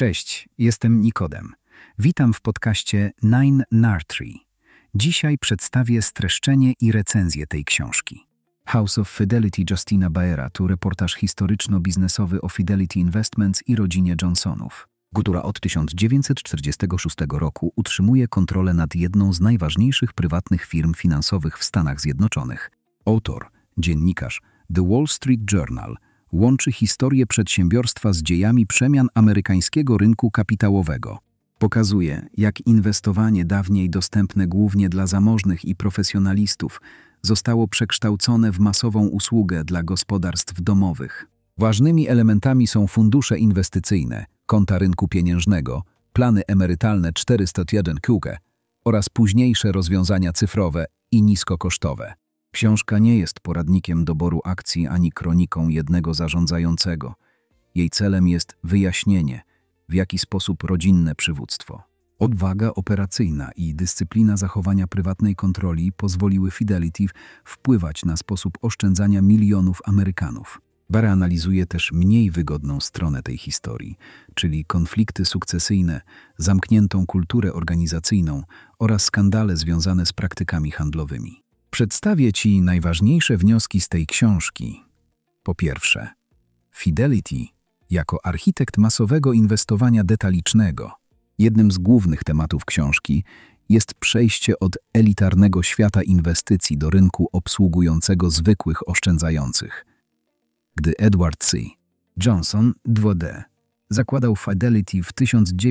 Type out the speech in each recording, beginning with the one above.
Cześć, jestem Nikodem. Witam w podcaście Nine Tree. Dzisiaj przedstawię streszczenie i recenzję tej książki. House of Fidelity Justina Baera to reportaż historyczno-biznesowy o Fidelity Investments i rodzinie Johnsonów, która od 1946 roku utrzymuje kontrolę nad jedną z najważniejszych prywatnych firm finansowych w Stanach Zjednoczonych. Autor, dziennikarz The Wall Street Journal, łączy historię przedsiębiorstwa z dziejami przemian amerykańskiego rynku kapitałowego. Pokazuje, jak inwestowanie dawniej dostępne głównie dla zamożnych i profesjonalistów zostało przekształcone w masową usługę dla gospodarstw domowych. Ważnymi elementami są fundusze inwestycyjne, konta rynku pieniężnego, plany emerytalne 401k oraz późniejsze rozwiązania cyfrowe i niskokosztowe. Książka nie jest poradnikiem doboru akcji ani kroniką jednego zarządzającego. Jej celem jest wyjaśnienie, w jaki sposób rodzinne przywództwo, odwaga operacyjna i dyscyplina zachowania prywatnej kontroli pozwoliły Fidelity wpływać na sposób oszczędzania milionów Amerykanów. Baer analizuje też mniej wygodną stronę tej historii, czyli konflikty sukcesyjne, zamkniętą kulturę organizacyjną oraz skandale związane z praktykami handlowymi. Przedstawię Ci najważniejsze wnioski z tej książki. Po pierwsze, Fidelity jako architekt masowego inwestowania detalicznego. Jednym z głównych tematów książki jest przejście od elitarnego świata inwestycji do rynku obsługującego zwykłych oszczędzających. Gdy Edward C. Johnson II zakładał Fidelity w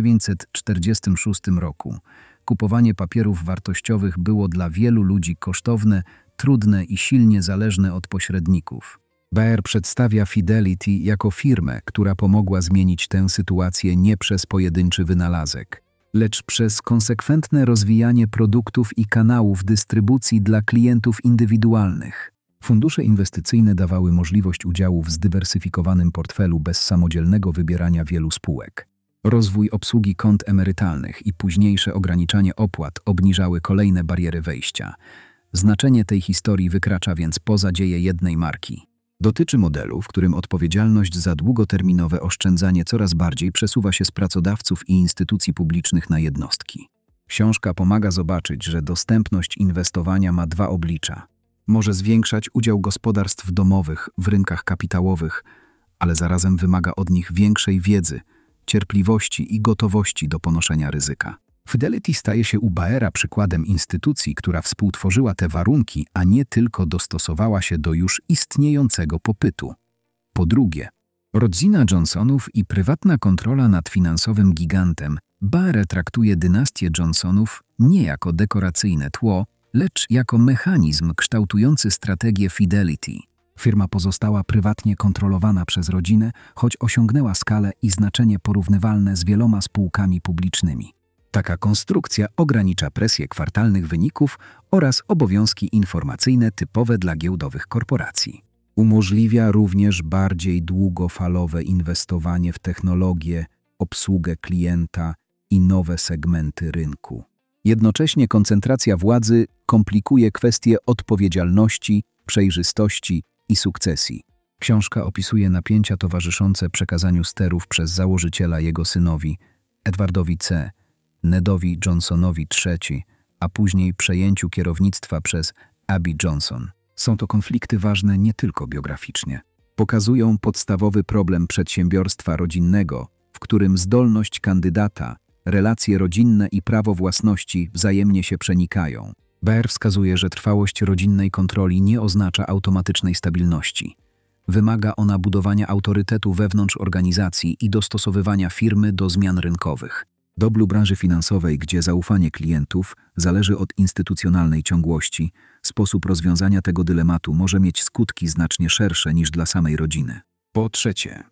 1946 roku, kupowanie papierów wartościowych było dla wielu ludzi kosztowne, trudne i silnie zależne od pośredników. Baer przedstawia Fidelity jako firmę, która pomogła zmienić tę sytuację nie przez pojedynczy wynalazek, lecz przez konsekwentne rozwijanie produktów i kanałów dystrybucji dla klientów indywidualnych. Fundusze inwestycyjne dawały możliwość udziału w zdywersyfikowanym portfelu bez samodzielnego wybierania wielu spółek. Rozwój obsługi kont emerytalnych i późniejsze ograniczanie opłat obniżały kolejne bariery wejścia. Znaczenie tej historii wykracza więc poza dzieje jednej marki. Dotyczy modelu, w którym odpowiedzialność za długoterminowe oszczędzanie coraz bardziej przesuwa się z pracodawców i instytucji publicznych na jednostki. Książka pomaga zobaczyć, że dostępność inwestowania ma dwa oblicza. Może zwiększać udział gospodarstw domowych w rynkach kapitałowych, ale zarazem wymaga od nich większej wiedzy, cierpliwości i gotowości do ponoszenia ryzyka. Fidelity staje się u Baera przykładem instytucji, która współtworzyła te warunki, a nie tylko dostosowała się do już istniejącego popytu. Po drugie, rodzina Johnsonów i prywatna kontrola nad finansowym gigantem. Baer traktuje dynastię Johnsonów nie jako dekoracyjne tło, lecz jako mechanizm kształtujący strategię Fidelity. Firma pozostała prywatnie kontrolowana przez rodzinę, choć osiągnęła skalę i znaczenie porównywalne z wieloma spółkami publicznymi. Taka konstrukcja ogranicza presję kwartalnych wyników oraz obowiązki informacyjne typowe dla giełdowych korporacji. Umożliwia również bardziej długofalowe inwestowanie w technologię, obsługę klienta i nowe segmenty rynku. Jednocześnie koncentracja władzy komplikuje kwestie odpowiedzialności, przejrzystości i sukcesji. Książka opisuje napięcia towarzyszące przekazaniu sterów przez założyciela jego synowi, Edwardowi C. Nedowi Johnsonowi III, a później przejęciu kierownictwa przez Abby Johnson. Są to konflikty ważne nie tylko biograficznie. Pokazują podstawowy problem przedsiębiorstwa rodzinnego, w którym zdolność kandydata, relacje rodzinne i prawo własności wzajemnie się przenikają. Baer wskazuje, że trwałość rodzinnej kontroli nie oznacza automatycznej stabilności. Wymaga ona budowania autorytetu wewnątrz organizacji i dostosowywania firmy do zmian rynkowych. Doblu branży finansowej, gdzie zaufanie klientów zależy od instytucjonalnej ciągłości, sposób rozwiązania tego dylematu może mieć skutki znacznie szersze niż dla samej rodziny. Po trzecie,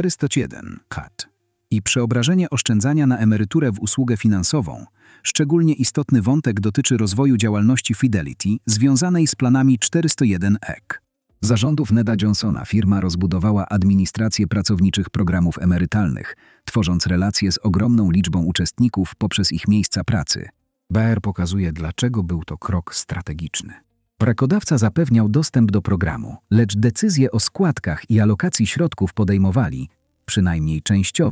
401 cut i przeobrażenie oszczędzania na emeryturę w usługę finansową. Szczególnie istotny wątek dotyczy rozwoju działalności Fidelity związanej z planami 401 EK. Za rządów Neda Johnsona firma rozbudowała administrację pracowniczych programów emerytalnych, tworząc relacje z ogromną liczbą uczestników poprzez ich miejsca pracy. Baer pokazuje, dlaczego był to krok strategiczny. Pracodawca zapewniał dostęp do programu, lecz decyzje o składkach i alokacji środków podejmowali, przynajmniej częściowo,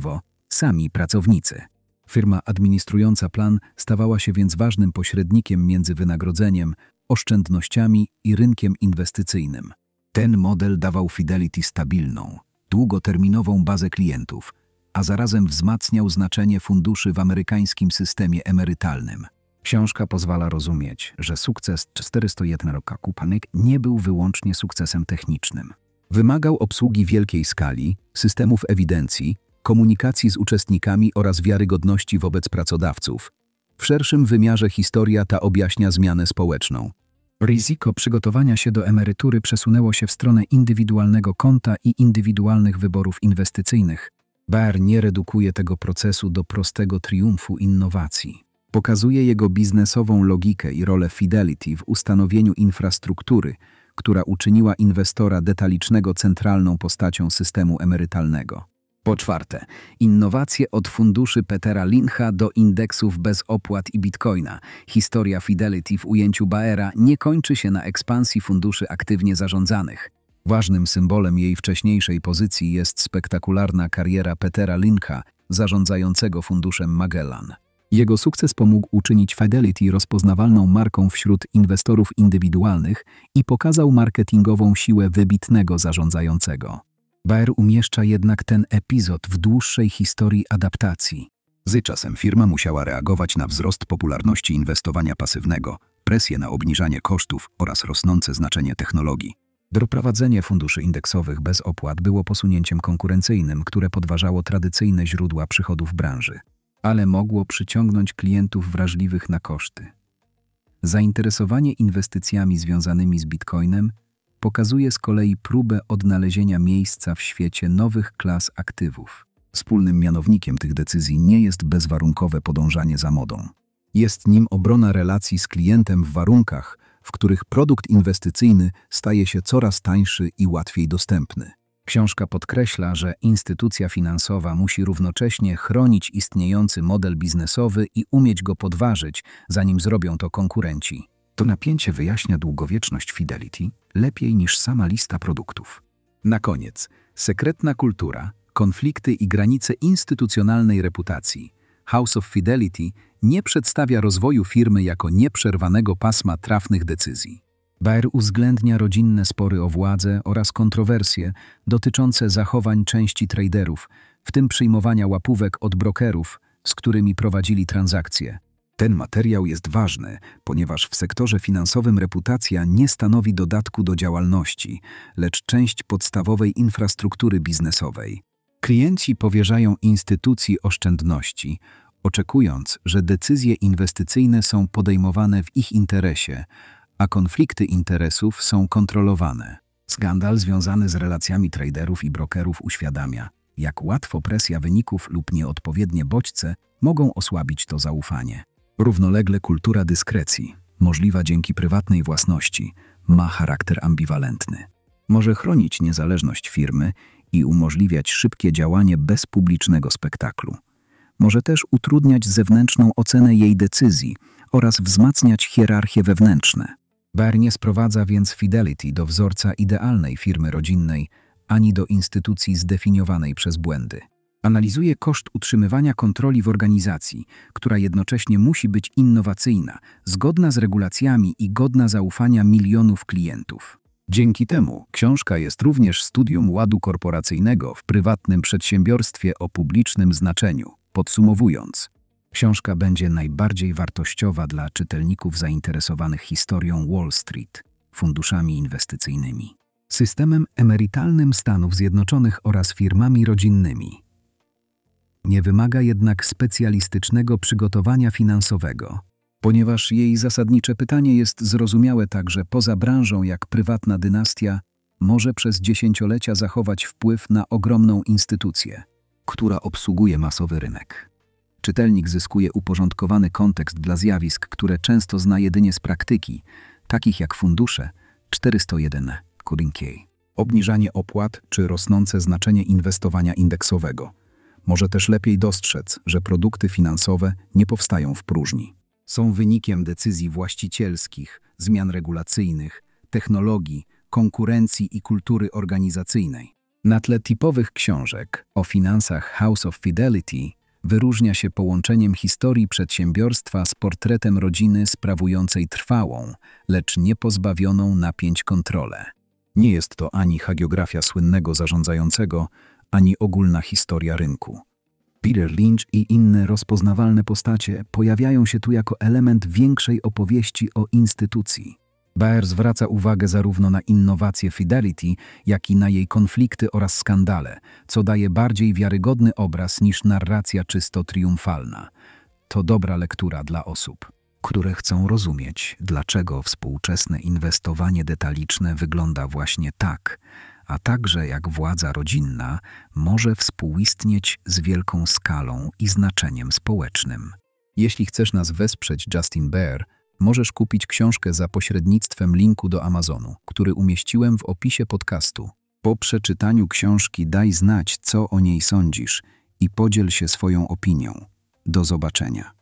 sami pracownicy. Firma administrująca plan stawała się więc ważnym pośrednikiem między wynagrodzeniem, oszczędnościami i rynkiem inwestycyjnym. Ten model dawał Fidelity stabilną, długoterminową bazę klientów, a zarazem wzmacniał znaczenie funduszy w amerykańskim systemie emerytalnym. Książka pozwala rozumieć, że sukces 401 Kupanek nie był wyłącznie sukcesem technicznym. Wymagał obsługi wielkiej skali, systemów ewidencji, komunikacji z uczestnikami oraz wiarygodności wobec pracodawców. W szerszym wymiarze historia ta objaśnia zmianę społeczną. Ryzyko przygotowania się do emerytury przesunęło się w stronę indywidualnego konta i indywidualnych wyborów inwestycyjnych. Baer nie redukuje tego procesu do prostego triumfu innowacji. Pokazuje jego biznesową logikę i rolę Fidelity w ustanowieniu infrastruktury, która uczyniła inwestora detalicznego centralną postacią systemu emerytalnego. Po czwarte, innowacje od funduszy Petera Lyncha do indeksów bez opłat i bitcoina. Historia Fidelity w ujęciu Baera nie kończy się na ekspansji funduszy aktywnie zarządzanych. Ważnym symbolem jej wcześniejszej pozycji jest spektakularna kariera Petera Lyncha, zarządzającego funduszem Magellan. Jego sukces pomógł uczynić Fidelity rozpoznawalną marką wśród inwestorów indywidualnych i pokazał marketingową siłę wybitnego zarządzającego. Baer umieszcza jednak ten epizod w dłuższej historii adaptacji. Z czasem firma musiała reagować na wzrost popularności inwestowania pasywnego, presję na obniżanie kosztów oraz rosnące znaczenie technologii. Doprowadzenie funduszy indeksowych bez opłat było posunięciem konkurencyjnym, które podważało tradycyjne źródła przychodów branży, ale mogło przyciągnąć klientów wrażliwych na koszty. Zainteresowanie inwestycjami związanymi z bitcoinem pokazuje z kolei próbę odnalezienia miejsca w świecie nowych klas aktywów. Wspólnym mianownikiem tych decyzji nie jest bezwarunkowe podążanie za modą. Jest nim obrona relacji z klientem w warunkach, w których produkt inwestycyjny staje się coraz tańszy i łatwiej dostępny. Książka podkreśla, że instytucja finansowa musi równocześnie chronić istniejący model biznesowy i umieć go podważyć, zanim zrobią to konkurenci. To napięcie wyjaśnia długowieczność Fidelity lepiej niż sama lista produktów. Na koniec, sekretna kultura, konflikty i granice instytucjonalnej reputacji. House of Fidelity nie przedstawia rozwoju firmy jako nieprzerwanego pasma trafnych decyzji. Baer uwzględnia rodzinne spory o władzę oraz kontrowersje dotyczące zachowań części traderów, w tym przyjmowania łapówek od brokerów, z którymi prowadzili transakcje. Ten materiał jest ważny, ponieważ w sektorze finansowym reputacja nie stanowi dodatku do działalności, lecz część podstawowej infrastruktury biznesowej. Klienci powierzają instytucji oszczędności, oczekując, że decyzje inwestycyjne są podejmowane w ich interesie, a konflikty interesów są kontrolowane. Skandal związany z relacjami traderów i brokerów uświadamia, jak łatwo presja wyników lub nieodpowiednie bodźce mogą osłabić to zaufanie. Równolegle kultura dyskrecji, możliwa dzięki prywatnej własności, ma charakter ambiwalentny. Może chronić niezależność firmy i umożliwiać szybkie działanie bez publicznego spektaklu. Może też utrudniać zewnętrzną ocenę jej decyzji oraz wzmacniać hierarchie wewnętrzne. Baer nie sprowadza więc Fidelity do wzorca idealnej firmy rodzinnej, ani do instytucji zdefiniowanej przez błędy. Analizuje koszt utrzymywania kontroli w organizacji, która jednocześnie musi być innowacyjna, zgodna z regulacjami i godna zaufania milionów klientów. Dzięki temu książka jest również studium ładu korporacyjnego w prywatnym przedsiębiorstwie o publicznym znaczeniu. Podsumowując, książka będzie najbardziej wartościowa dla czytelników zainteresowanych historią Wall Street, funduszami inwestycyjnymi, systemem emerytalnym Stanów Zjednoczonych oraz firmami rodzinnymi. Nie wymaga jednak specjalistycznego przygotowania finansowego, ponieważ jej zasadnicze pytanie jest zrozumiałe także poza branżą, jak prywatna dynastia może przez dziesięciolecia zachować wpływ na ogromną instytucję, która obsługuje masowy rynek. Czytelnik zyskuje uporządkowany kontekst dla zjawisk, które często zna jedynie z praktyki, takich jak fundusze 401 Key, obniżanie opłat czy rosnące znaczenie inwestowania indeksowego. Może też lepiej dostrzec, że produkty finansowe nie powstają w próżni. Są wynikiem decyzji właścicielskich, zmian regulacyjnych, technologii, konkurencji i kultury organizacyjnej. Na tle typowych książek o finansach House of Fidelity wyróżnia się połączeniem historii przedsiębiorstwa z portretem rodziny sprawującej trwałą, lecz niepozbawioną napięć kontrolę. Nie jest to ani hagiografia słynnego zarządzającego, ani ogólna historia rynku. Peter Lynch i inne rozpoznawalne postacie pojawiają się tu jako element większej opowieści o instytucji. Baer zwraca uwagę zarówno na innowacje Fidelity, jak i na jej konflikty oraz skandale, co daje bardziej wiarygodny obraz niż narracja czysto triumfalna. To dobra lektura dla osób, które chcą rozumieć, dlaczego współczesne inwestowanie detaliczne wygląda właśnie tak, a także jak władza rodzinna może współistnieć z wielką skalą i znaczeniem społecznym. Jeśli chcesz nas wesprzeć, Justin Baer, możesz kupić książkę za pośrednictwem linku do Amazonu, który umieściłem w opisie podcastu. Po przeczytaniu książki daj znać, co o niej sądzisz i podziel się swoją opinią. Do zobaczenia.